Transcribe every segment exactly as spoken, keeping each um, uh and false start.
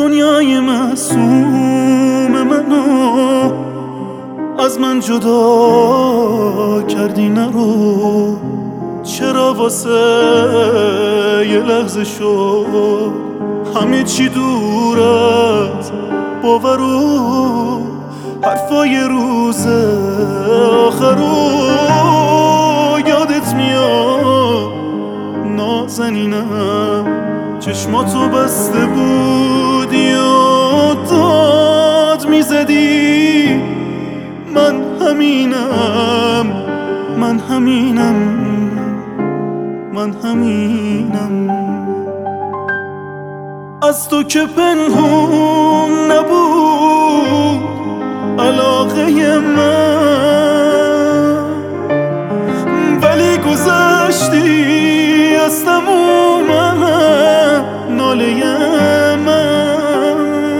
دنیای معصوم منو از من جدا کردی، نرو. چرا واسه یه لحظه شد همه چی دور از باور و حرفای روز آخرو؟ یادت میاد نازنینم چشماتو بسته بودی و داد میزدی من همینم، من همینم، من همینم. از تو که پنهون نبود علاقه من، ولی گذشتی از تموم ناله من.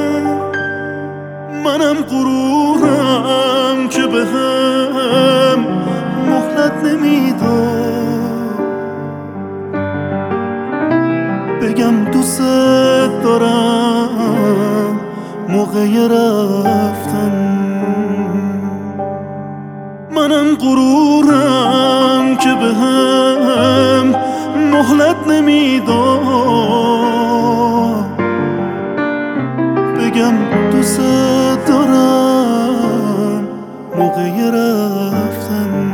منم غرورم که به هم مهلت نمیداد بگم دوست دارم موقع رفتن. منم غرورم که به هم مهلت نمیداد بگم دوست دارم موقع رفتن.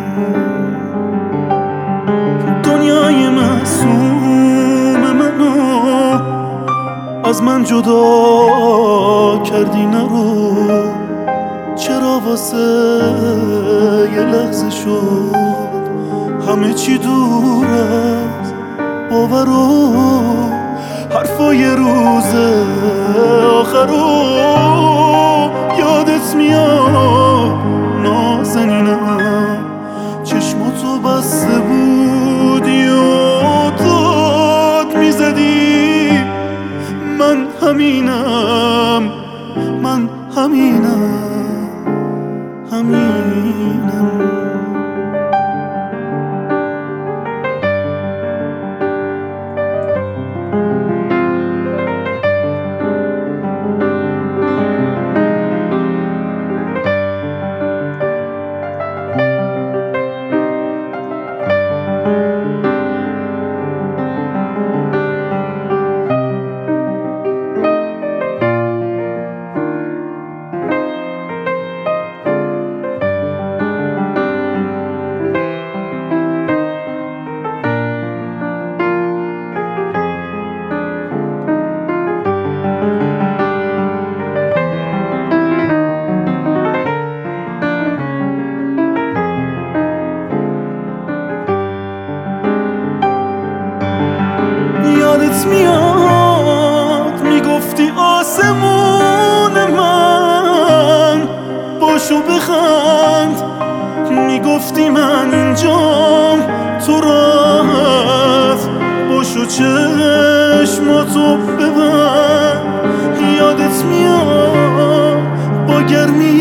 دنیای معصوم منو از من جدا کردی، نرو. چرا واسه یه لحظه شد همه چی دور از باور و حرفای روز آخرو؟ یادت میاد نازنینم چشماتو بسته بودی و داد میزدی من همینم، من همینم، همینم. یادت میاد میگفتی آسمون من باشو بخند، میگفتی من اینجام تو راحت باشو چشماتو ببند. یادت میاد با گرمی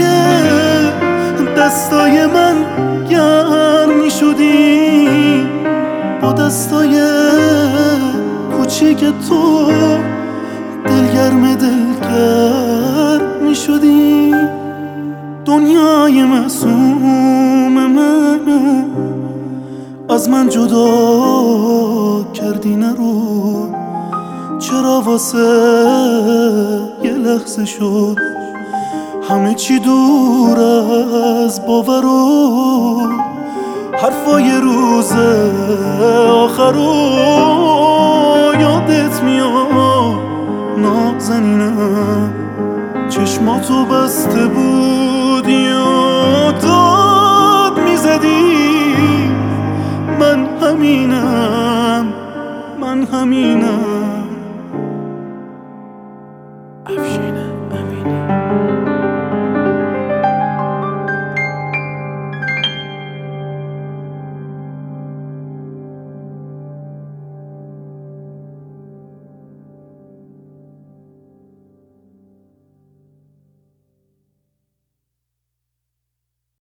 دستای من گرم میشدی، با دستای کوچیک تو دلگرم دلگرم میشدی. دنیای معصوم منو از من جدا کردی، نرو. چرا واسه یه لحظه شد همه چی دور از باور و حرفای روز آخرو؟ یادت میاد نازنینم چشماتو بسته بودی و داد میزدی من همینم، من همینم.